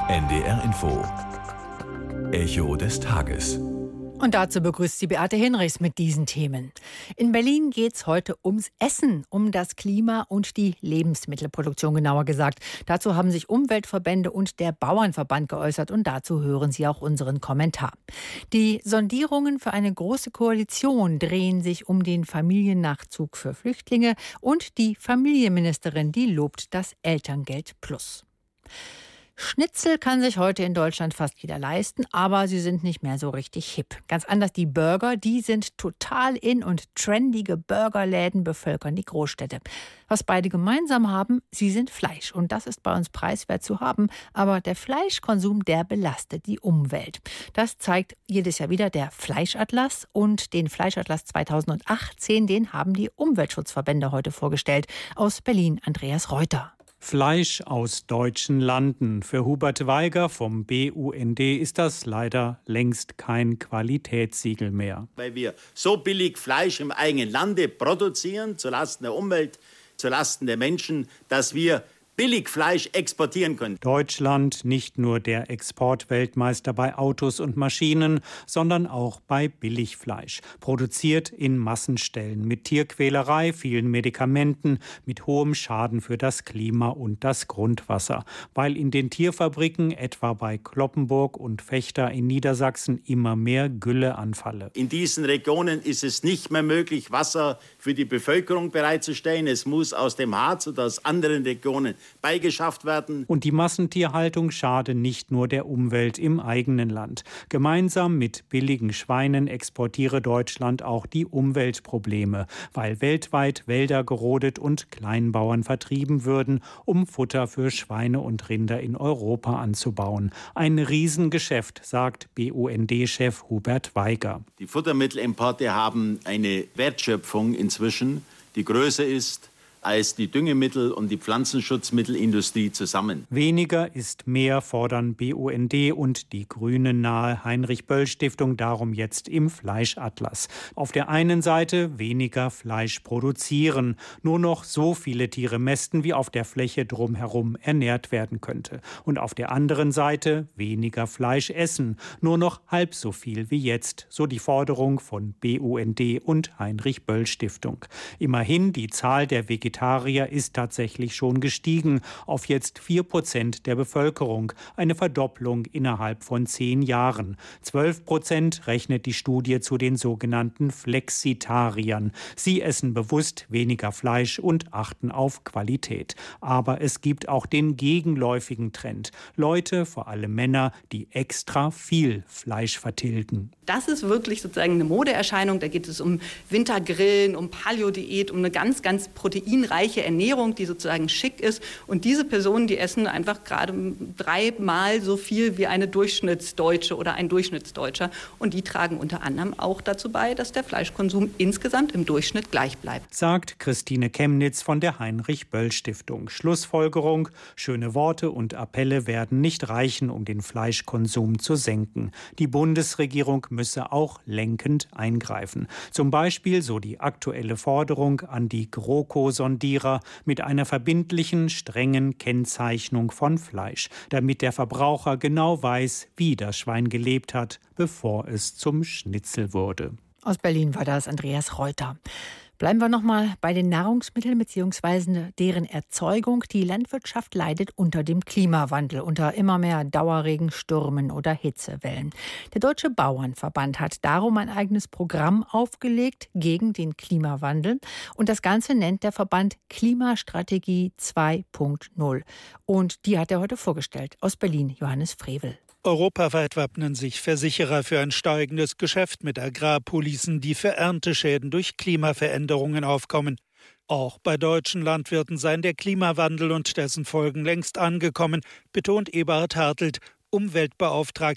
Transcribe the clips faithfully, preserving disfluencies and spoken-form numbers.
N D R Info. Echo des Tages. Und dazu begrüßt sie Beate Hinrichs mit diesen Themen. In Berlin geht es heute ums Essen, um das Klima und die Lebensmittelproduktion genauer gesagt. Dazu haben sich Umweltverbände und der Bauernverband geäußert und dazu hören Sie auch unseren Kommentar. Die Sondierungen für eine große Koalition drehen sich um den Familiennachzug für Flüchtlinge und die Familienministerin, die lobt das Elterngeld Plus. Schnitzel kann sich heute in Deutschland fast jeder leisten, aber sie sind nicht mehr so richtig hip. Ganz anders die Burger, die sind total in und trendige Burgerläden bevölkern die Großstädte. Was beide gemeinsam haben, sie sind Fleisch und das ist bei uns preiswert zu haben, aber der Fleischkonsum, der belastet die Umwelt. Das zeigt jedes Jahr wieder der Fleischatlas und den Fleischatlas zweitausendachtzehn, den haben die Umweltschutzverbände heute vorgestellt. Aus Berlin Andreas Reuter. Fleisch aus deutschen Landen. Für Hubert Weiger vom B U N D ist das leider längst kein Qualitätssiegel mehr. Weil wir so billig Fleisch im eigenen Lande produzieren, zulasten der Umwelt, zulasten der Menschen, dass wir billig Fleisch exportieren können. Deutschland nicht nur der Exportweltmeister bei Autos und Maschinen, sondern auch bei Billigfleisch. Produziert in Massenstellen mit Tierquälerei, vielen Medikamenten, mit hohem Schaden für das Klima und das Grundwasser. Weil in den Tierfabriken, etwa bei Cloppenburg und Vechta in Niedersachsen, immer mehr Gülle anfalle. In diesen Regionen ist es nicht mehr möglich, Wasser für die Bevölkerung bereitzustellen. Es muss aus dem Harz oder aus anderen Regionen beigeschafft werden. Und die Massentierhaltung schade nicht nur der Umwelt im eigenen Land. Gemeinsam mit billigen Schweinen exportiere Deutschland auch die Umweltprobleme, weil weltweit Wälder gerodet und Kleinbauern vertrieben würden, um Futter für Schweine und Rinder in Europa anzubauen. Ein Riesengeschäft, sagt B U N D-Chef Hubert Weiger. Die Futtermittelimporte haben eine Wertschöpfung inzwischen, die größer ist als die Düngemittel- und die Pflanzenschutzmittelindustrie zusammen. Weniger ist mehr, fordern B U N D und die grünennahe Heinrich-Böll-Stiftung darum jetzt im Fleischatlas. Auf der einen Seite weniger Fleisch produzieren, nur noch so viele Tiere mästen, wie auf der Fläche drumherum ernährt werden könnte. Und auf der anderen Seite weniger Fleisch essen, nur noch halb so viel wie jetzt, so die Forderung von B U N D und Heinrich-Böll-Stiftung. Immerhin, die Zahl der Vegetarier ist tatsächlich schon gestiegen auf jetzt vier Prozent der Bevölkerung, eine Verdopplung innerhalb von zehn Jahren. zwölf Prozent rechnet die Studie zu den sogenannten Flexitariern. Sie essen bewusst weniger Fleisch und achten auf Qualität. Aber es gibt auch den gegenläufigen Trend. Leute, vor allem Männer, die extra viel Fleisch vertilgen. Das ist wirklich sozusagen eine Modeerscheinung. Da geht es um Wintergrillen, um Paleo-Diät, um eine ganz, ganz proteinreiche Ernährung, die sozusagen schick ist. Und diese Personen, die essen einfach gerade dreimal so viel wie eine Durchschnittsdeutsche oder ein Durchschnittsdeutscher. Und die tragen unter anderem auch dazu bei, dass der Fleischkonsum insgesamt im Durchschnitt gleich bleibt. Sagt Christine Chemnitz von der Heinrich-Böll-Stiftung. Schlussfolgerung: Schöne Worte und Appelle werden nicht reichen, um den Fleischkonsum zu senken. Die Bundesregierung müsse auch lenkend eingreifen. Zum Beispiel, so die aktuelle Forderung an die GroKo-Sondierer, mit einer verbindlichen, strengen Kennzeichnung von Fleisch, damit der Verbraucher genau weiß, wie das Schwein gelebt hat, bevor es zum Schnitzel wurde. Aus Berlin war das Andreas Reuter. Bleiben wir noch mal bei den Nahrungsmitteln bzw. deren Erzeugung. Die Landwirtschaft leidet unter dem Klimawandel, unter immer mehr Dauerregen, Stürmen oder Hitzewellen. Der Deutsche Bauernverband hat darum ein eigenes Programm aufgelegt gegen den Klimawandel. Und das Ganze nennt der Verband Klimastrategie zwei Punkt null. Und die hat er heute vorgestellt. Aus Berlin Johannes Frevel. Europaweit wappnen sich Versicherer für ein steigendes Geschäft mit Agrarpolicen, die für Ernteschäden durch Klimaveränderungen aufkommen. Auch bei deutschen Landwirten seien der Klimawandel und dessen Folgen längst angekommen, betont Eberhard Hartelt, Umweltbeauftragter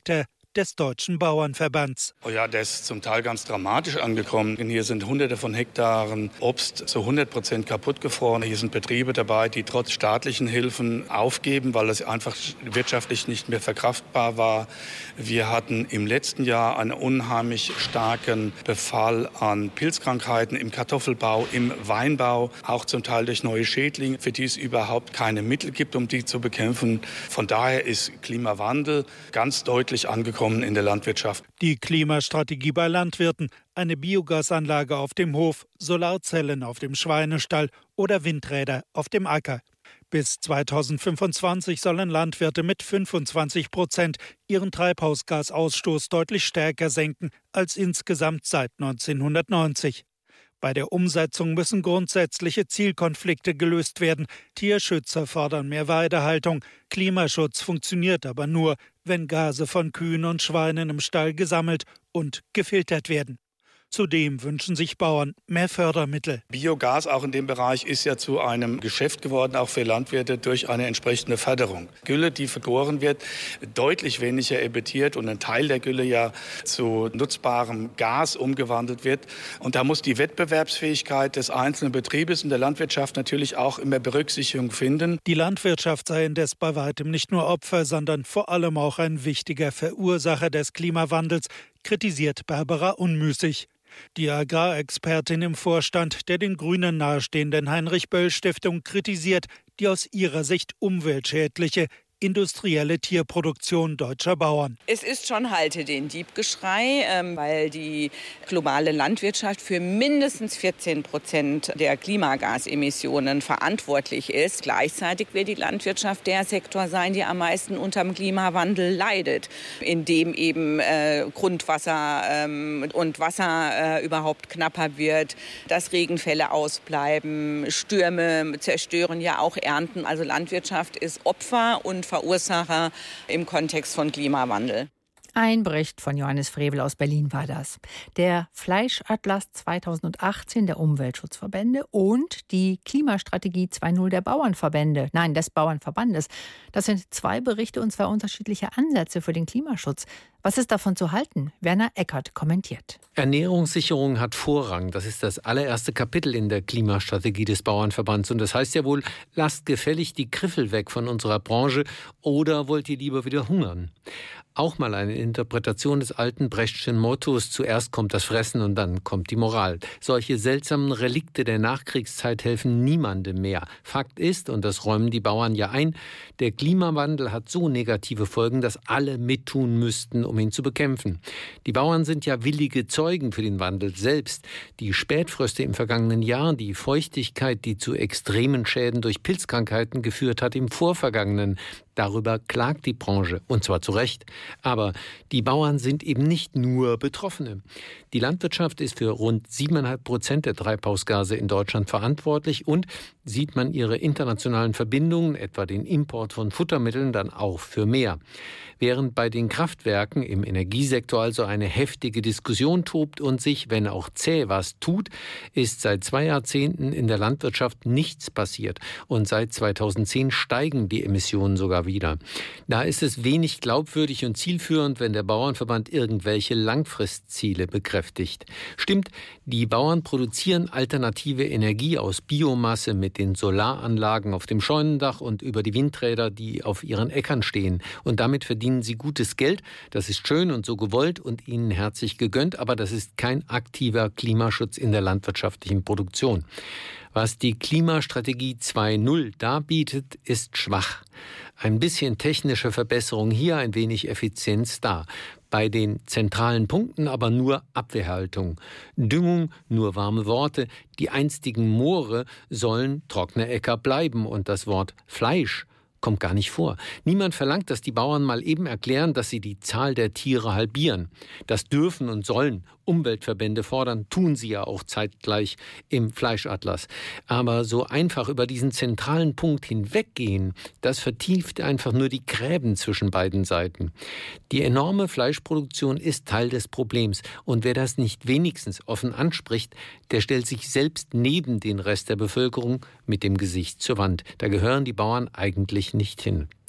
des Deutschen Bauernverbands. Oh ja, der ist zum Teil ganz dramatisch angekommen. Hier sind hunderte von Hektaren Obst zu hundert Prozent kaputt gefroren. Hier sind Betriebe dabei, die trotz staatlichen Hilfen aufgeben, weil es einfach wirtschaftlich nicht mehr verkraftbar war. Wir hatten im letzten Jahr einen unheimlich starken Befall an Pilzkrankheiten im Kartoffelbau, im Weinbau, auch zum Teil durch neue Schädlinge, für die es überhaupt keine Mittel gibt, um die zu bekämpfen. Von daher ist Klimawandel ganz deutlich angekommen in der Landwirtschaft. Die Klimastrategie bei Landwirten, eine Biogasanlage auf dem Hof, Solarzellen auf dem Schweinestall oder Windräder auf dem Acker. Bis zweitausendfünfundzwanzig sollen Landwirte mit fünfundzwanzig Prozent ihren Treibhausgasausstoß deutlich stärker senken als insgesamt seit neunzehnhundertneunzig. Bei der Umsetzung müssen grundsätzliche Zielkonflikte gelöst werden. Tierschützer fordern mehr Weidehaltung. Klimaschutz funktioniert aber nur, wenn Gase von Kühen und Schweinen im Stall gesammelt und gefiltert werden. Zudem wünschen sich Bauern mehr Fördermittel. Biogas auch in dem Bereich ist ja zu einem Geschäft geworden, auch für Landwirte, durch eine entsprechende Förderung. Gülle, die vergoren wird, deutlich weniger emittiert und ein Teil der Gülle ja zu nutzbarem Gas umgewandelt wird. Und da muss die Wettbewerbsfähigkeit des einzelnen Betriebes in der Landwirtschaft natürlich auch immer Berücksichtigung finden. Die Landwirtschaft sei indes bei weitem nicht nur Opfer, sondern vor allem auch ein wichtiger Verursacher des Klimawandels, kritisiert Barbara Unmüßig. Die Agrarexpertin im Vorstand der den Grünen nahestehenden Heinrich-Böll-Stiftung kritisiert die aus ihrer Sicht umweltschädliche industrielle Tierproduktion deutscher Bauern. Es ist schon Halte den Dieb-Geschrei, weil die globale Landwirtschaft für mindestens vierzehn Prozent der Klimagasemissionen verantwortlich ist. Gleichzeitig wird die Landwirtschaft der Sektor sein, der am meisten unter dem Klimawandel leidet, indem eben äh, Grundwasser ähm, und Wasser äh, überhaupt knapper wird, dass Regenfälle ausbleiben, Stürme zerstören ja auch Ernten. Also Landwirtschaft ist Opfer und Verursacher im Kontext von Klimawandel. Ein Bericht von Johannes Frevel aus Berlin war das. Der Fleischatlas zweitausendachtzehn der Umweltschutzverbände und die Klimastrategie zwei Punkt null der Bauernverbände, nein, des Bauernverbandes. Das sind zwei Berichte und zwei unterschiedliche Ansätze für den Klimaschutz. Was ist davon zu halten? Werner Eckert kommentiert. Ernährungssicherung hat Vorrang. Das ist das allererste Kapitel in der Klimastrategie des Bauernverbands. Und das heißt ja wohl, lasst gefällig die Griffel weg von unserer Branche oder wollt ihr lieber wieder hungern? Auch mal eine Interpretation des alten Brechtschen Mottos, zuerst kommt das Fressen und dann kommt die Moral. Solche seltsamen Relikte der Nachkriegszeit helfen niemandem mehr. Fakt ist, und das räumen die Bauern ja ein, der Klimawandel hat so negative Folgen, dass alle mittun müssten, um ihn zu bekämpfen. Die Bauern sind ja willige Zeugen für den Wandel selbst. Die Spätfröste im vergangenen Jahr, die Feuchtigkeit, die zu extremen Schäden durch Pilzkrankheiten geführt hat im vorvergangenen, darüber klagt die Branche, und zwar zu Recht. Aber die Bauern sind eben nicht nur Betroffene. Die Landwirtschaft ist für rund siebeneinhalb Prozent der Treibhausgase in Deutschland verantwortlich und sieht man ihre internationalen Verbindungen, etwa den Import von Futtermitteln, dann auch für mehr. Während bei den Kraftwerken im Energiesektor also eine heftige Diskussion tobt und sich, wenn auch zäh, was tut, ist seit zwei Jahrzehnten in der Landwirtschaft nichts passiert. Und seit zweitausendzehn steigen die Emissionen sogar wieder. Da ist es wenig glaubwürdig und zielführend, wenn der Bauernverband irgendwelche Langfristziele bekräftigt. Stimmt, die Bauern produzieren alternative Energie aus Biomasse mit den Solaranlagen auf dem Scheunendach und über die Windräder, die auf ihren Äckern stehen. Und damit verdienen sie gutes Geld. Das ist schön und so gewollt und ihnen herzlich gegönnt, aber das ist kein aktiver Klimaschutz in der landwirtschaftlichen Produktion. Was die Klimastrategie zwei Punkt null darbietet, ist schwach. Ein bisschen technische Verbesserung hier, ein wenig Effizienz da. Bei den zentralen Punkten aber nur Abwehrhaltung. Düngung, nur warme Worte. Die einstigen Moore sollen trockene Äcker bleiben und das Wort Fleisch kommt gar nicht vor. Niemand verlangt, dass die Bauern mal eben erklären, dass sie die Zahl der Tiere halbieren. Das dürfen und sollen Umweltverbände fordern, tun sie ja auch zeitgleich im Fleischatlas. Aber so einfach über diesen zentralen Punkt hinweggehen, das vertieft einfach nur die Gräben zwischen beiden Seiten. Die enorme Fleischproduktion ist Teil des Problems. Und wer das nicht wenigstens offen anspricht, der stellt sich selbst neben den Rest der Bevölkerung mit dem Gesicht zur Wand. Da gehören die Bauern eigentlich nicht hin.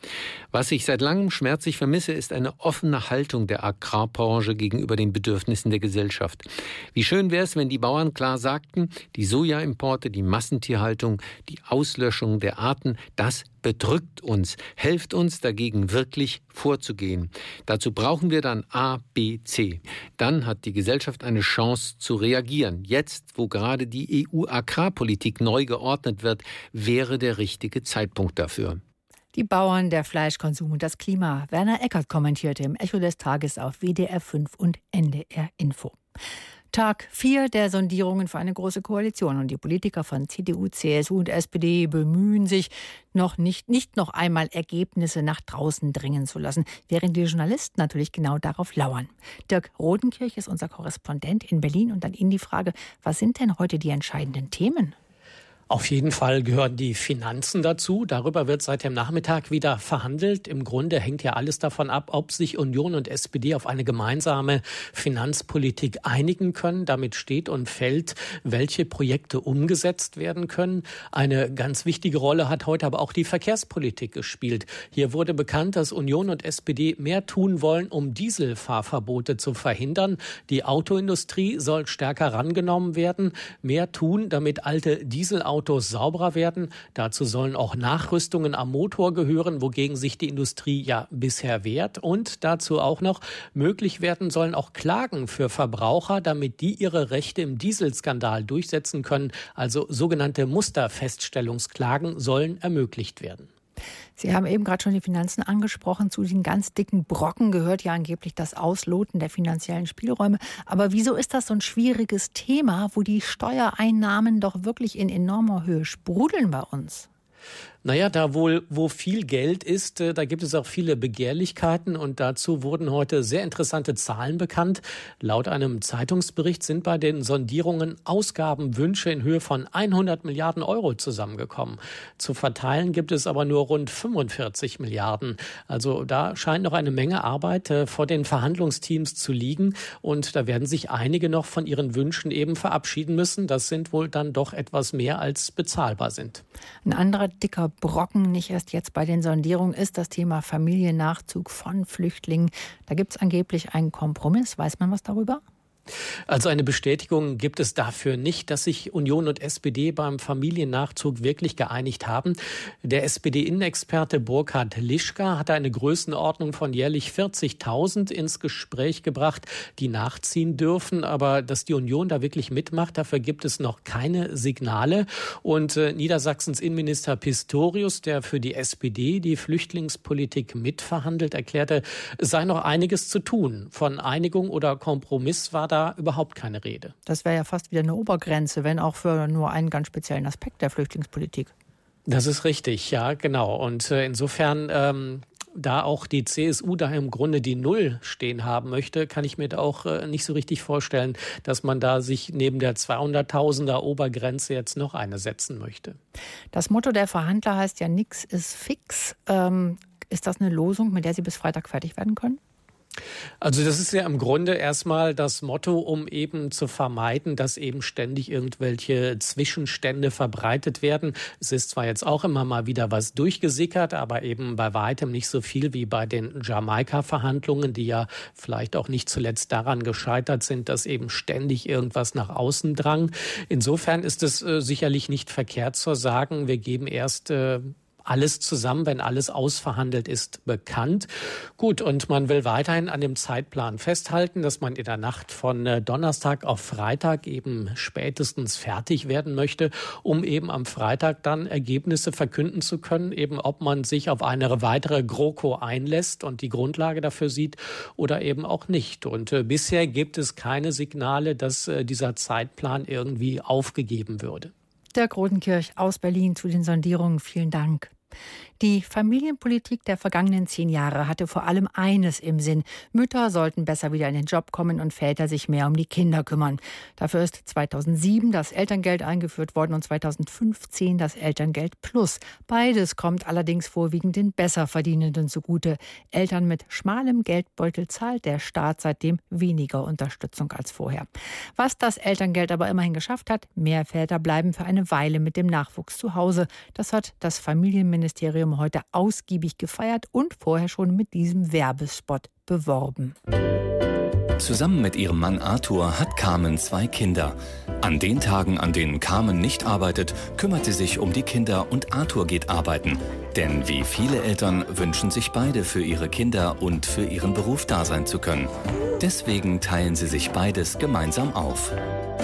Was ich seit langem schmerzlich vermisse, ist eine offene Haltung der Agrarbranche gegenüber den Bedürfnissen der Gesellschaft. Wie schön wäre es, wenn die Bauern klar sagten, die Sojaimporte, die Massentierhaltung, die Auslöschung der Arten, das bedrückt uns, helft uns dagegen wirklich vorzugehen. Dazu brauchen wir dann A, B, C. Dann hat die Gesellschaft eine Chance zu reagieren. Jetzt, wo gerade die E U-Agrarpolitik neu geordnet wird, wäre der richtige Zeitpunkt dafür. Die Bauern, der Fleischkonsum und das Klima. Werner Eckert kommentierte im Echo des Tages auf W D R fünf und N D R Info. Tag vier der Sondierungen für eine große Koalition. Und die Politiker von C D U, C S U und S P D bemühen sich, noch nicht, nicht noch einmal Ergebnisse nach draußen dringen zu lassen, während die Journalisten natürlich genau darauf lauern. Dirk Rodenkirch ist unser Korrespondent in Berlin. Und an ihn die Frage, was sind denn heute die entscheidenden Themen? Auf jeden Fall gehören die Finanzen dazu. Darüber wird seit dem Nachmittag wieder verhandelt. Im Grunde hängt ja alles davon ab, ob sich Union und S P D auf eine gemeinsame Finanzpolitik einigen können. Damit steht und fällt, welche Projekte umgesetzt werden können. Eine ganz wichtige Rolle hat heute aber auch die Verkehrspolitik gespielt. Hier wurde bekannt, dass Union und S P D mehr tun wollen, um Dieselfahrverbote zu verhindern. Die Autoindustrie soll stärker rangenommen werden, mehr tun, damit alte Dieselautos Autos sauberer werden. Dazu sollen auch Nachrüstungen am Motor gehören, wogegen sich die Industrie ja bisher wehrt. Und dazu auch noch möglich werden sollen auch Klagen für Verbraucher, damit die ihre Rechte im Dieselskandal durchsetzen können. Also sogenannte Musterfeststellungsklagen sollen ermöglicht werden. Sie haben eben gerade schon die Finanzen angesprochen. Zu den ganz dicken Brocken gehört ja angeblich das Ausloten der finanziellen Spielräume. Aber wieso ist das so ein schwieriges Thema, wo die Steuereinnahmen doch wirklich in enormer Höhe sprudeln bei uns? Naja, da wohl, wo viel Geld ist, da gibt es auch viele Begehrlichkeiten und dazu wurden heute sehr interessante Zahlen bekannt. Laut einem Zeitungsbericht sind bei den Sondierungen Ausgabenwünsche in Höhe von hundert Milliarden Euro zusammengekommen. Zu verteilen gibt es aber nur rund fünfundvierzig Milliarden. Also da scheint noch eine Menge Arbeit vor den Verhandlungsteams zu liegen und da werden sich einige noch von ihren Wünschen eben verabschieden müssen. Das sind wohl dann doch etwas mehr als bezahlbar sind. Ein anderer dicker Brocken, nicht erst jetzt bei den Sondierungen, ist das Thema Familiennachzug von Flüchtlingen. Da gibt es angeblich einen Kompromiss. Weiß man was darüber? Also eine Bestätigung gibt es dafür nicht, dass sich Union und S P D beim Familiennachzug wirklich geeinigt haben. Der S P D-Innenexperte Burkhard Lischka hat eine Größenordnung von jährlich vierzigtausend ins Gespräch gebracht, die nachziehen dürfen. Aber dass die Union da wirklich mitmacht, dafür gibt es noch keine Signale. Und äh, Niedersachsens Innenminister Pistorius, der für die S P D die Flüchtlingspolitik mitverhandelt, erklärte, es sei noch einiges zu tun. Von Einigung oder Kompromiss war da überhaupt keine Rede. Das wäre ja fast wieder eine Obergrenze, wenn auch für nur einen ganz speziellen Aspekt der Flüchtlingspolitik. Das ist richtig, ja, genau. Und äh, insofern, ähm, da auch die C S U da im Grunde die Null stehen haben möchte, kann ich mir da auch äh, nicht so richtig vorstellen, dass man da sich neben der zweihunderttausender Obergrenze jetzt noch eine setzen möchte. Das Motto der Verhandler heißt ja, nix ist fix. Ähm, ist das eine Losung, mit der Sie bis Freitag fertig werden können? Also das ist ja im Grunde erstmal das Motto, um eben zu vermeiden, dass eben ständig irgendwelche Zwischenstände verbreitet werden. Es ist zwar jetzt auch immer mal wieder was durchgesickert, aber eben bei weitem nicht so viel wie bei den Jamaika-Verhandlungen, die ja vielleicht auch nicht zuletzt daran gescheitert sind, dass eben ständig irgendwas nach außen drang. Insofern ist es äh, sicherlich nicht verkehrt zu sagen, wir geben erst äh, alles zusammen, wenn alles ausverhandelt ist, bekannt. Gut, und man will weiterhin an dem Zeitplan festhalten, dass man in der Nacht von Donnerstag auf Freitag eben spätestens fertig werden möchte, um eben am Freitag dann Ergebnisse verkünden zu können, eben ob man sich auf eine weitere GroKo einlässt und die Grundlage dafür sieht oder eben auch nicht. Und äh, bisher gibt es keine Signale, dass äh, dieser Zeitplan irgendwie aufgegeben würde. Dirk Rodenkirch aus Berlin zu den Sondierungen. Vielen Dank. Die Familienpolitik der vergangenen zehn Jahre hatte vor allem eines im Sinn. Mütter sollten besser wieder in den Job kommen und Väter sich mehr um die Kinder kümmern. Dafür ist zweitausendsieben das Elterngeld eingeführt worden und zweitausendfünfzehn das Elterngeld Plus. Beides kommt allerdings vorwiegend den Besserverdienenden zugute. Eltern mit schmalem Geldbeutel zahlt der Staat seitdem weniger Unterstützung als vorher. Was das Elterngeld aber immerhin geschafft hat, mehr Väter bleiben für eine Weile mit dem Nachwuchs zu Hause. Das hat das Familienministerium haben heute ausgiebig gefeiert und vorher schon mit diesem Werbespot beworben. Zusammen mit ihrem Mann Arthur hat Carmen zwei Kinder. An den Tagen, an denen Carmen nicht arbeitet, kümmert sie sich um die Kinder und Arthur geht arbeiten. Denn wie viele Eltern wünschen sich beide für ihre Kinder und für ihren Beruf da sein zu können. Deswegen teilen sie sich beides gemeinsam auf.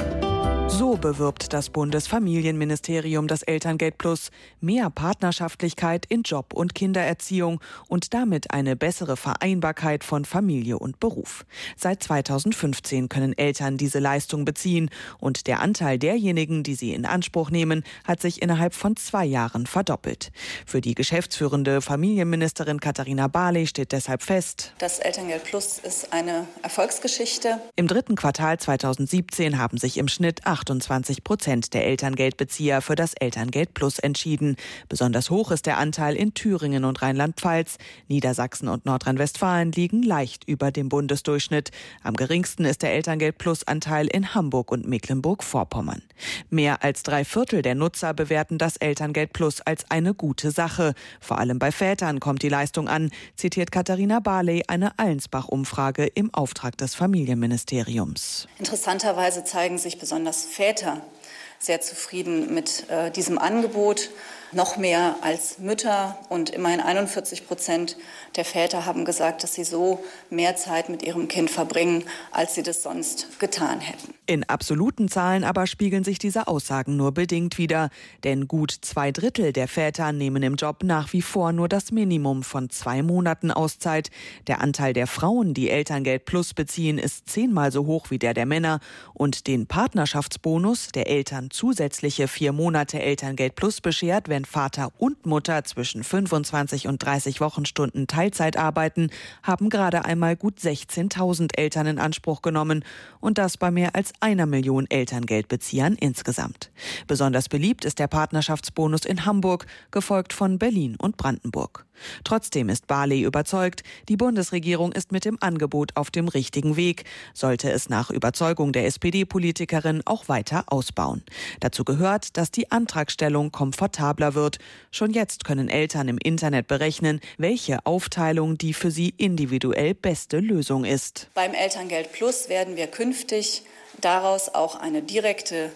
So bewirbt das Bundesfamilienministerium das Elterngeld Plus. Mehr Partnerschaftlichkeit in Job und Kindererziehung und damit eine bessere Vereinbarkeit von Familie und Beruf. Seit zweitausendfünfzehn können Eltern diese Leistung beziehen und der Anteil derjenigen, die sie in Anspruch nehmen, hat sich innerhalb von zwei Jahren verdoppelt. Für die geschäftsführende Familienministerin Katharina Barley steht deshalb fest: Das Elterngeld Plus ist eine Erfolgsgeschichte. Im dritten Quartal zweitausendsiebzehn haben sich im Schnitt achtundzwanzig Prozent der Elterngeldbezieher für das Elterngeld Plus entschieden. Besonders hoch ist der Anteil in Thüringen und Rheinland-Pfalz. Niedersachsen und Nordrhein-Westfalen liegen leicht über dem Bundesdurchschnitt. Am geringsten ist der Elterngeld Plus-Anteil in Hamburg und Mecklenburg-Vorpommern. Mehr als drei Viertel der Nutzer bewerten das Elterngeld Plus als eine gute Sache. Vor allem bei Vätern kommt die Leistung an, zitiert Katharina Barley eine Allensbach-Umfrage im Auftrag des Familienministeriums. Interessanterweise zeigen sich besonders Väter sehr zufrieden mit äh, diesem Angebot, noch mehr als Mütter. Und immerhin einundvierzig Prozent der Väter haben gesagt, dass sie so mehr Zeit mit ihrem Kind verbringen, als sie das sonst getan hätten. In absoluten Zahlen aber spiegeln sich diese Aussagen nur bedingt wider. Denn gut zwei Drittel der Väter nehmen im Job nach wie vor nur das Minimum von zwei Monaten Auszeit. Der Anteil der Frauen, die Elterngeld Plus beziehen, ist zehnmal so hoch wie der der Männer. Und den Partnerschaftsbonus, der Eltern zusätzliche vier Monate Elterngeld Plus beschert, wenn Vater und Mutter zwischen fünfundzwanzig und dreißig Wochenstunden Teilzeit arbeiten, haben gerade einmal gut sechzehntausend Eltern in Anspruch genommen. Und das bei mehr als einer Million Elterngeldbeziehern insgesamt. Besonders beliebt ist der Partnerschaftsbonus in Hamburg, gefolgt von Berlin und Brandenburg. Trotzdem ist Barley überzeugt, die Bundesregierung ist mit dem Angebot auf dem richtigen Weg, sollte es nach Überzeugung der S P D-Politikerin auch weiter ausbauen. Dazu gehört, dass die Antragstellung komfortabler wird. Schon jetzt können Eltern im Internet berechnen, welche Aufteilung die für sie individuell beste Lösung ist. Beim Elterngeld Plus werden wir künftig daraus auch eine direkte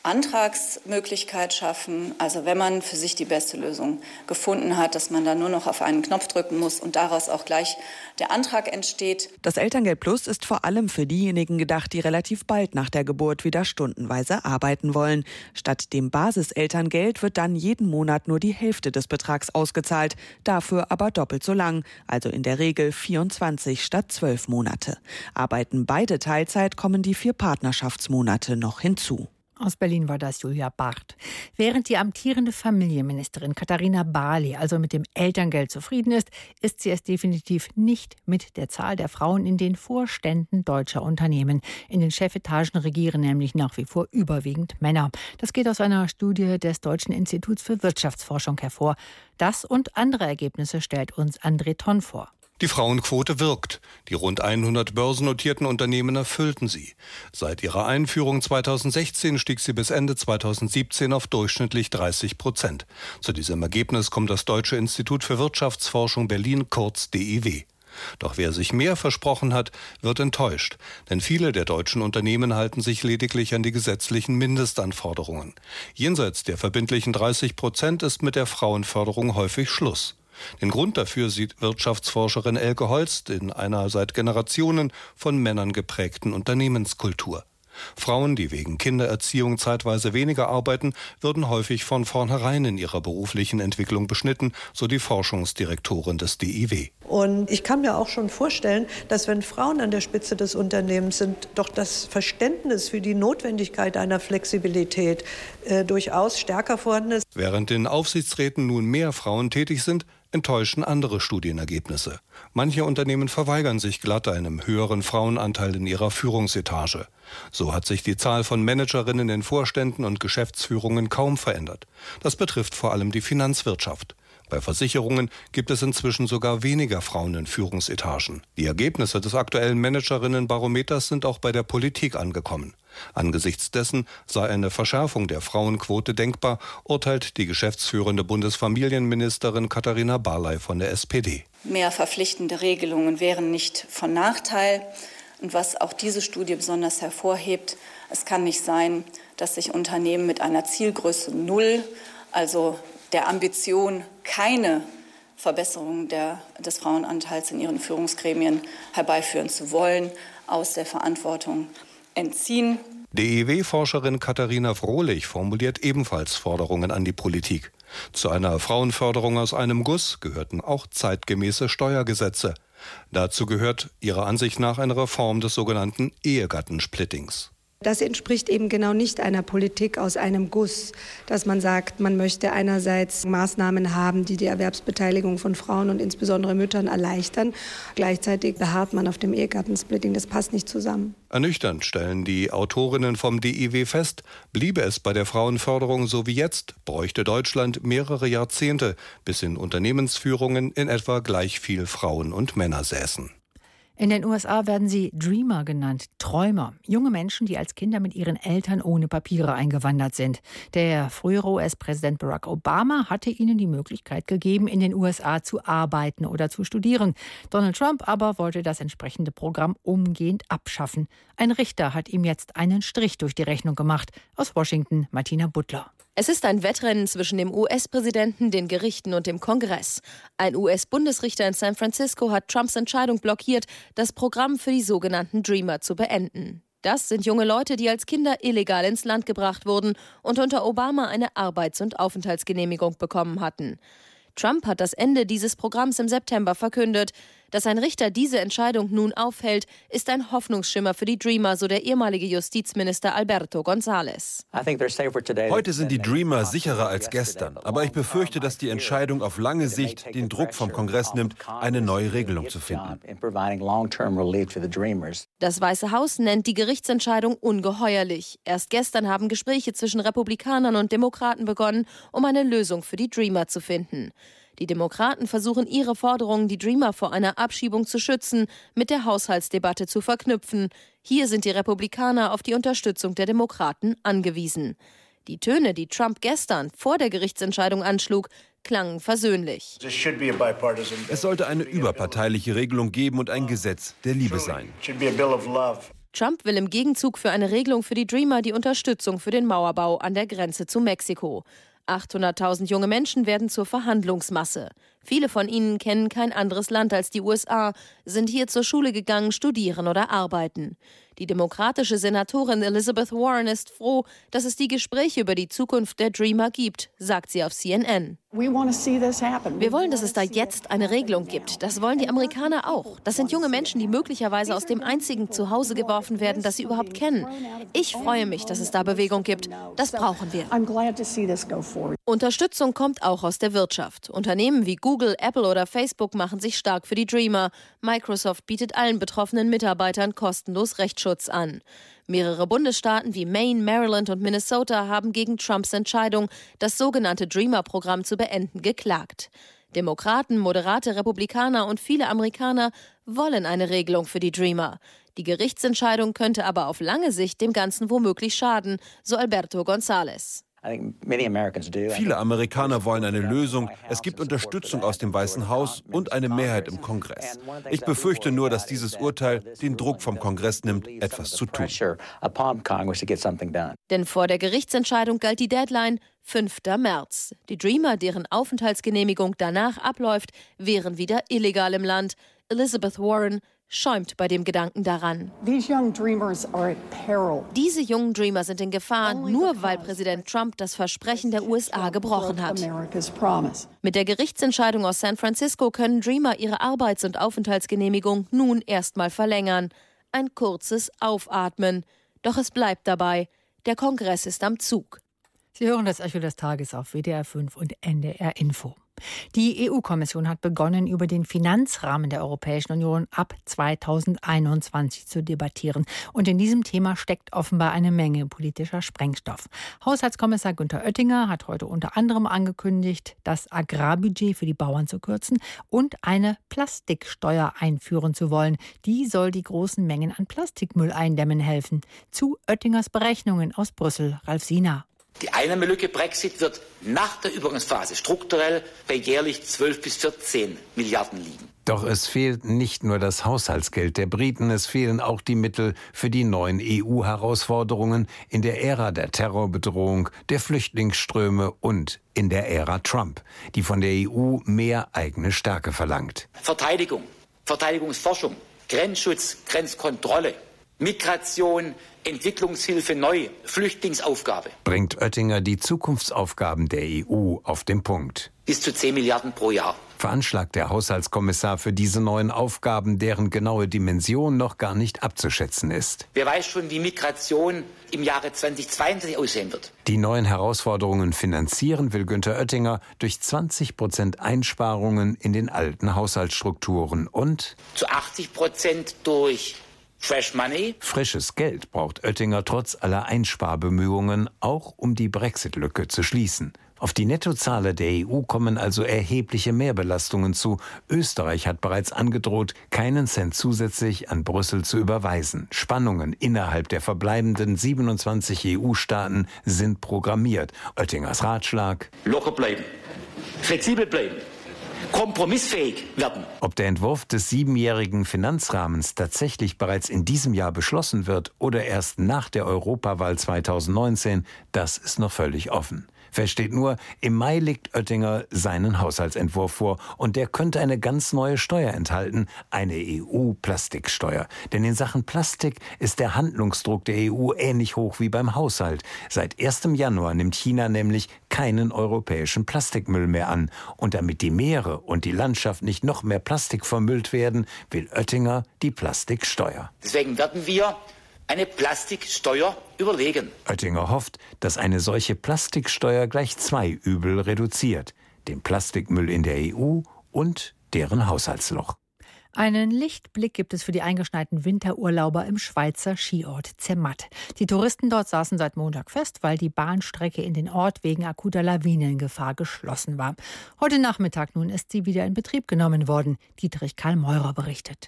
Antragsmöglichkeit schaffen. Also wenn man für sich die beste Lösung gefunden hat, dass man dann nur noch auf einen Knopf drücken muss und daraus auch gleich der Antrag entsteht. Das Elterngeld Plus ist vor allem für diejenigen gedacht, die relativ bald nach der Geburt wieder stundenweise arbeiten wollen. Statt dem Basiselterngeld wird dann jeden Monat nur die Hälfte des Betrags ausgezahlt, dafür aber doppelt so lang, also in der Regel vierundzwanzig statt zwölf Monate. Arbeiten beide Teilzeit, kommen die vier Partnerschaftsmonate noch hinzu. Aus Berlin war das Julia Barth. Während die amtierende Familienministerin Katharina Barley also mit dem Elterngeld zufrieden ist, ist sie es definitiv nicht mit der Zahl der Frauen in den Vorständen deutscher Unternehmen. In den Chefetagen regieren nämlich nach wie vor überwiegend Männer. Das geht aus einer Studie des Deutschen Instituts für Wirtschaftsforschung hervor. Das und andere Ergebnisse stellt uns André Tonn vor. Die Frauenquote wirkt. Die rund hundert börsennotierten Unternehmen erfüllten sie. Seit ihrer Einführung zweitausendsechzehn stieg sie bis Ende zweitausendsiebzehn auf durchschnittlich dreißig Prozent. Zu diesem Ergebnis kommt das Deutsche Institut für Wirtschaftsforschung Berlin, kurz D I W. Doch wer sich mehr versprochen hat, wird enttäuscht. Denn viele der deutschen Unternehmen halten sich lediglich an die gesetzlichen Mindestanforderungen. Jenseits der verbindlichen dreißig Prozent ist mit der Frauenförderung häufig Schluss. Den Grund dafür sieht Wirtschaftsforscherin Elke Holst in einer seit Generationen von Männern geprägten Unternehmenskultur. Frauen, die wegen Kindererziehung zeitweise weniger arbeiten, würden häufig von vornherein in ihrer beruflichen Entwicklung beschnitten, so die Forschungsdirektorin des D I W. Und ich kann mir auch schon vorstellen, dass wenn Frauen an der Spitze des Unternehmens sind, doch das Verständnis für die Notwendigkeit einer Flexibilität äh, durchaus stärker vorhanden ist. Während in Aufsichtsräten nun mehr Frauen tätig sind, enttäuschen andere Studienergebnisse. Manche Unternehmen verweigern sich glatt einem höheren Frauenanteil in ihrer Führungsetage. So hat sich die Zahl von Managerinnen in Vorständen und Geschäftsführungen kaum verändert. Das betrifft vor allem die Finanzwirtschaft. Bei Versicherungen gibt es inzwischen sogar weniger Frauen in Führungsetagen. Die Ergebnisse des aktuellen Managerinnenbarometers sind auch bei der Politik angekommen. Angesichts dessen sei eine Verschärfung der Frauenquote denkbar, urteilt die geschäftsführende Bundesfamilienministerin Katharina Barley von der S P D. Mehr verpflichtende Regelungen wären nicht von Nachteil. Und was auch diese Studie besonders hervorhebt, es kann nicht sein, dass sich Unternehmen mit einer Zielgröße Null, also der Ambition, keine Verbesserung der, des Frauenanteils in ihren Führungsgremien herbeiführen zu wollen, aus der Verantwortung entziehen. D E W-Forscherin Katharina Frohlich formuliert ebenfalls Forderungen an die Politik. Zu einer Frauenförderung aus einem Guss gehörten auch zeitgemäße Steuergesetze. Dazu gehört ihrer Ansicht nach eine Reform des sogenannten Ehegattensplittings. Das entspricht eben genau nicht einer Politik aus einem Guss, dass man sagt, man möchte einerseits Maßnahmen haben, die die Erwerbsbeteiligung von Frauen und insbesondere Müttern erleichtern. Gleichzeitig beharrt man auf dem Ehegattensplitting. Das passt nicht zusammen. Ernüchternd stellen die Autorinnen vom D I W fest, bliebe es bei der Frauenförderung so wie jetzt, bräuchte Deutschland mehrere Jahrzehnte, bis in Unternehmensführungen in etwa gleich viel Frauen und Männer säßen. In den U S A werden sie Dreamer genannt, Träumer. Junge Menschen, die als Kinder mit ihren Eltern ohne Papiere eingewandert sind. Der frühere U S-Präsident Barack Obama hatte ihnen die Möglichkeit gegeben, in den U S A zu arbeiten oder zu studieren. Donald Trump aber wollte das entsprechende Programm umgehend abschaffen. Ein Richter hat ihm jetzt einen Strich durch die Rechnung gemacht. Aus Washington, Martina Butler. Es ist ein Wettrennen zwischen dem U S-Präsidenten, den Gerichten und dem Kongress. Ein U S-Bundesrichter in San Francisco hat Trumps Entscheidung blockiert, das Programm für die sogenannten Dreamer zu beenden. Das sind junge Leute, die als Kinder illegal ins Land gebracht wurden und unter Obama eine Arbeits- und Aufenthaltsgenehmigung bekommen hatten. Trump hat das Ende dieses Programms im September verkündet. Dass ein Richter diese Entscheidung nun aufhält, ist ein Hoffnungsschimmer für die Dreamer, so der ehemalige Justizminister Alberto González. Heute sind die Dreamer sicherer als gestern. Aber ich befürchte, dass die Entscheidung auf lange Sicht den Druck vom Kongress nimmt, eine neue Regelung zu finden. Das Weiße Haus nennt die Gerichtsentscheidung ungeheuerlich. Erst gestern haben Gespräche zwischen Republikanern und Demokraten begonnen, um eine Lösung für die Dreamer zu finden. Die Demokraten versuchen ihre Forderungen, die Dreamer vor einer Abschiebung zu schützen, mit der Haushaltsdebatte zu verknüpfen. Hier sind die Republikaner auf die Unterstützung der Demokraten angewiesen. Die Töne, die Trump gestern vor der Gerichtsentscheidung anschlug, klangen versöhnlich. Es sollte eine überparteiliche Regelung geben und ein Gesetz der Liebe sein. Trump will im Gegenzug für eine Regelung für die Dreamer die Unterstützung für den Mauerbau an der Grenze zu Mexiko. achthunderttausend junge Menschen werden zur Verhandlungsmasse. Viele von ihnen kennen kein anderes Land als die U S A, sind hier zur Schule gegangen, studieren oder arbeiten. Die demokratische Senatorin Elizabeth Warren ist froh, dass es die Gespräche über die Zukunft der Dreamer gibt, sagt sie auf C N N. Wir wollen, dass es da jetzt eine Regelung gibt. Das wollen die Amerikaner auch. Das sind junge Menschen, die möglicherweise aus dem einzigen Zuhause geworfen werden, das sie überhaupt kennen. Ich freue mich, dass es da Bewegung gibt. Das brauchen wir. Unterstützung kommt auch aus der Wirtschaft. Unternehmen wie Google, Apple oder Facebook machen sich stark für die Dreamer. Microsoft bietet allen betroffenen Mitarbeitern kostenlos Rechtsschutz an. Mehrere Bundesstaaten wie Maine, Maryland und Minnesota haben gegen Trumps Entscheidung, das sogenannte Dreamer-Programm zu beenden, geklagt. Demokraten, moderate Republikaner und viele Amerikaner wollen eine Regelung für die Dreamer. Die Gerichtsentscheidung könnte aber auf lange Sicht dem Ganzen womöglich schaden, so Alberto González. Viele Amerikaner wollen eine Lösung. Es gibt Unterstützung aus dem Weißen Haus und eine Mehrheit im Kongress. Ich befürchte nur, dass dieses Urteil den Druck vom Kongress nimmt, etwas zu tun. Denn vor der Gerichtsentscheidung galt die Deadline fünfter März. Die Dreamer, deren Aufenthaltsgenehmigung danach abläuft, wären wieder illegal im Land. Elizabeth Warren schäumt bei dem Gedanken daran. Diese jungen Dreamer sind in Gefahr, nur weil Präsident Trump das Versprechen der U S A gebrochen hat. Mit der Gerichtsentscheidung aus San Francisco können Dreamer ihre Arbeits- und Aufenthaltsgenehmigung nun erstmal verlängern. Ein kurzes Aufatmen. Doch es bleibt dabei. Der Kongress ist am Zug. Sie hören das Echo des Tages auf W D R fünf und N D R Info. Die E U-Kommission hat begonnen, über den Finanzrahmen der Europäischen Union ab zweitausendeinundzwanzig zu debattieren. Und in diesem Thema steckt offenbar eine Menge politischer Sprengstoff. Haushaltskommissar Günther Oettinger hat heute unter anderem angekündigt, das Agrarbudget für die Bauern zu kürzen und eine Plastiksteuer einführen zu wollen. Die soll die großen Mengen an Plastikmüll eindämmen helfen. Zu Oettingers Berechnungen aus Brüssel, Ralf Siener. Die Einnahmelücke Brexit wird nach der Übergangsphase strukturell bei jährlich zwölf bis vierzehn Milliarden liegen. Doch es fehlt nicht nur das Haushaltsgeld der Briten, es fehlen auch die Mittel für die neuen E U-Herausforderungen in der Ära der Terrorbedrohung, der Flüchtlingsströme und in der Ära Trump, die von der E U mehr eigene Stärke verlangt. Verteidigung, Verteidigungsforschung, Grenzschutz, Grenzkontrolle, Migration, Entwicklungshilfe neu, Flüchtlingsaufgabe. Bringt Oettinger die Zukunftsaufgaben der E U auf den Punkt. Bis zu zehn Milliarden pro Jahr. Veranschlagt der Haushaltskommissar für diese neuen Aufgaben, deren genaue Dimension noch gar nicht abzuschätzen ist. Wer weiß schon, wie Migration im Jahre zweitausendzweiundzwanzig aussehen wird. Die neuen Herausforderungen finanzieren will Günther Oettinger durch zwanzig Prozent Einsparungen in den alten Haushaltsstrukturen und zu achtzig Prozent durch Fresh Money. Frisches Geld braucht Oettinger trotz aller Einsparbemühungen, auch um die Brexit-Lücke zu schließen. Auf die Nettozahler der E U kommen also erhebliche Mehrbelastungen zu. Österreich hat bereits angedroht, keinen Cent zusätzlich an Brüssel zu überweisen. Spannungen innerhalb der verbleibenden siebenundzwanzig E U-Staaten sind programmiert. Oettingers Ratschlag: Locker bleiben, flexibel bleiben, kompromissfähig werden. Ob der Entwurf des siebenjährigen Finanzrahmens tatsächlich bereits in diesem Jahr beschlossen wird oder erst nach der Europawahl zweitausendneunzehn, das ist noch völlig offen. Fest steht nur, im Mai legt Oettinger seinen Haushaltsentwurf vor und der könnte eine ganz neue Steuer enthalten, eine E U-Plastiksteuer. Denn in Sachen Plastik ist der Handlungsdruck der E U ähnlich hoch wie beim Haushalt. Seit ersten Januar nimmt China nämlich keinen europäischen Plastikmüll mehr an. Und damit die Meere und die Landschaft nicht noch mehr Plastik vermüllt werden, will Oettinger die Plastiksteuer. Deswegen werden wir eine Plastiksteuer überlegen. Oettinger hofft, dass eine solche Plastiksteuer gleich zwei Übel reduziert: den Plastikmüll in der E U und deren Haushaltsloch. Einen Lichtblick gibt es für die eingeschneiten Winterurlauber im Schweizer Skiort Zermatt. Die Touristen dort saßen seit Montag fest, weil die Bahnstrecke in den Ort wegen akuter Lawinengefahr geschlossen war. Heute Nachmittag nun ist sie wieder in Betrieb genommen worden. Dietrich Karl Meurer berichtet.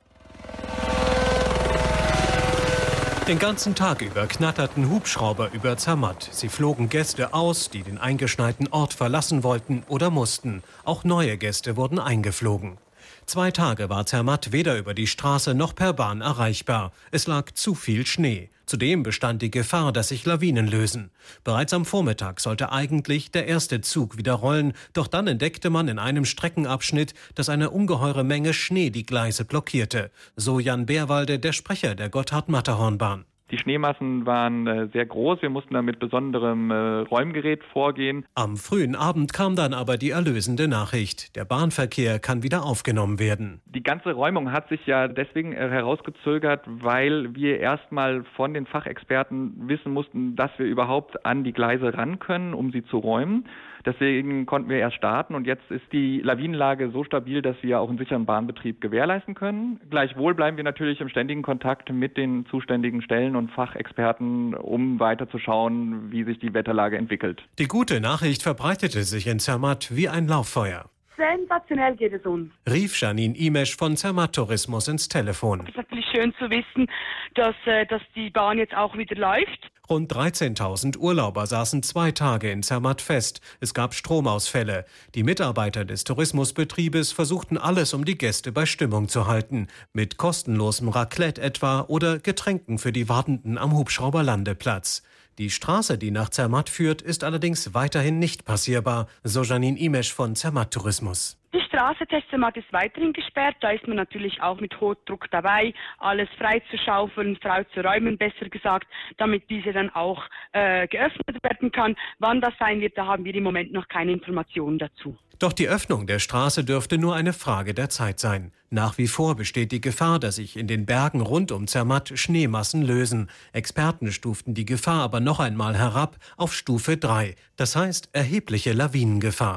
Den ganzen Tag über knatterten Hubschrauber über Zermatt. Sie flogen Gäste aus, die den eingeschneiten Ort verlassen wollten oder mussten. Auch neue Gäste wurden eingeflogen. Zwei Tage war Zermatt weder über die Straße noch per Bahn erreichbar. Es lag zu viel Schnee. Zudem bestand die Gefahr, dass sich Lawinen lösen. Bereits am Vormittag sollte eigentlich der erste Zug wieder rollen. Doch dann entdeckte man in einem Streckenabschnitt, dass eine ungeheure Menge Schnee die Gleise blockierte. So Jan Beerwalde, der Sprecher der Gotthard-Matterhorn-Bahn. Die Schneemassen waren äh, sehr groß. Wir mussten da mit besonderem äh, Räumgerät vorgehen. Am frühen Abend kam dann aber die erlösende Nachricht. Der Bahnverkehr kann wieder aufgenommen werden. Die ganze Räumung hat sich ja deswegen äh, herausgezögert, weil wir erstmal von den Fachexperten wissen mussten, dass wir überhaupt an die Gleise ran können, um sie zu räumen. Deswegen konnten wir erst starten und jetzt ist die Lawinenlage so stabil, dass wir auch einen sicheren Bahnbetrieb gewährleisten können. Gleichwohl bleiben wir natürlich im ständigen Kontakt mit den zuständigen Stellen und Fachexperten, um weiterzuschauen, wie sich die Wetterlage entwickelt. Die gute Nachricht verbreitete sich in Zermatt wie ein Lauffeuer. Sensationell geht es uns. Rief Janine Imesch von Zermatt Tourismus ins Telefon. Es ist natürlich schön zu wissen, dass, äh, dass die Bahn jetzt auch wieder läuft. Rund dreizehntausend Urlauber saßen zwei Tage in Zermatt fest. Es gab Stromausfälle. Die Mitarbeiter des Tourismusbetriebes versuchten alles, um die Gäste bei Stimmung zu halten. Mit kostenlosem Raclette etwa oder Getränken für die Wartenden am Hubschrauberlandeplatz. Die Straße, die nach Zermatt führt, ist allerdings weiterhin nicht passierbar, so Janine Imesch von Zermatt Tourismus. Die Straße durch Zermatt ist weiterhin gesperrt. Da ist man natürlich auch mit Hochdruck dabei, alles frei zu schaufeln, frei zu räumen, besser gesagt, damit diese dann auch äh, geöffnet werden kann. Wann das sein wird, da haben wir im Moment noch keine Informationen dazu. Doch die Öffnung der Straße dürfte nur eine Frage der Zeit sein. Nach wie vor besteht die Gefahr, dass sich in den Bergen rund um Zermatt Schneemassen lösen. Experten stuften die Gefahr aber noch einmal herab auf Stufe drei, das heißt erhebliche Lawinengefahr.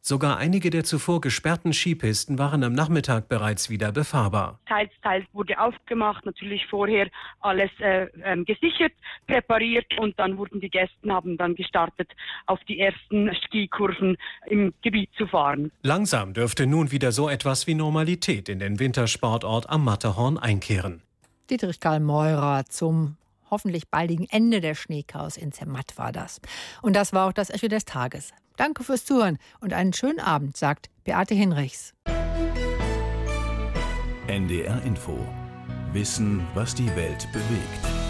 Sogar einige der zuvor gesperrten Skipisten waren am Nachmittag bereits wieder befahrbar. Teils, teils wurde aufgemacht, natürlich vorher alles äh, ähm, gesichert, präpariert und dann wurden die Gäste, haben dann gestartet, auf die ersten Skikurven im Gebiet zu fahren. Langsam dürfte nun wieder so etwas wie Normalität in den Wintersportort am Matterhorn einkehren. Dietrich Karl Meurer zum hoffentlich baldigen Ende der Schneechaos in Zermatt war das. Und das war auch das Echo des Tages. Danke fürs Zuhören und einen schönen Abend, sagt Beate Hinrichs. N D R Info. Wissen, was die Welt bewegt.